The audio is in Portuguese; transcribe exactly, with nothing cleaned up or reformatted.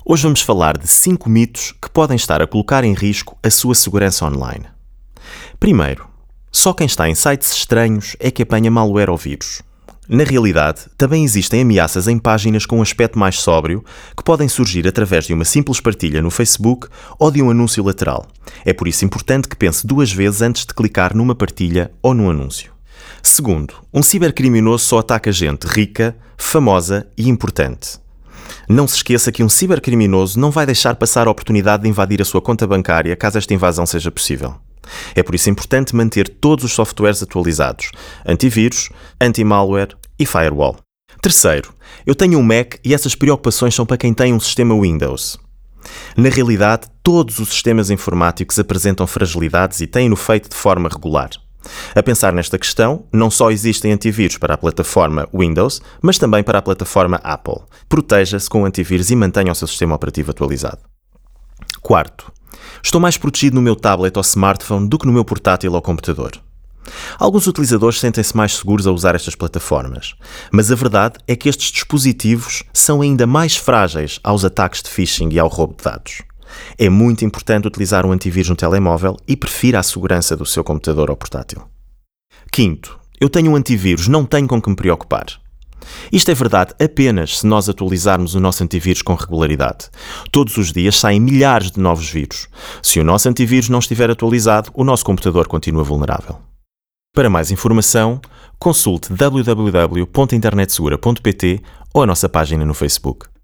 Hoje vamos falar de cinco mitos que podem estar a colocar em risco a sua segurança online. Primeiro, só quem está em sites estranhos é que apanha malware ou vírus. Na realidade, também existem ameaças em páginas com um aspecto mais sóbrio que podem surgir através de uma simples partilha no Facebook ou de um anúncio lateral. É por isso importante que pense duas vezes antes de clicar numa partilha ou num anúncio. Segundo, um cibercriminoso só ataca gente rica, famosa e importante. Não se esqueça que um cibercriminoso não vai deixar passar a oportunidade de invadir a sua conta bancária caso esta invasão seja possível. É por isso importante manter todos os softwares atualizados, antivírus, anti-malware e firewall. Terceiro, eu tenho um Mac e essas preocupações são para quem tem um sistema Windows. Na realidade, todos os sistemas informáticos apresentam fragilidades e têm-no feito de forma regular. A pensar nesta questão, não só existem antivírus para a plataforma Windows, mas também para a plataforma Apple. Proteja-se com o antivírus e mantenha o seu sistema operativo atualizado. Quarto, estou mais protegido no meu tablet ou smartphone do que no meu portátil ou computador. Alguns utilizadores sentem-se mais seguros a usar estas plataformas, mas a verdade é que estes dispositivos são ainda mais frágeis aos ataques de phishing e ao roubo de dados. É muito importante utilizar um antivírus no telemóvel e prefira a segurança do seu computador ou portátil. Quinto, eu tenho um antivírus, não tenho com que me preocupar. Isto é verdade apenas se nós atualizarmos o nosso antivírus com regularidade. Todos os dias saem milhares de novos vírus. Se o nosso antivírus não estiver atualizado, o nosso computador continua vulnerável. Para mais informação, consulte w w w ponto internet segura ponto p t ou a nossa página no Facebook.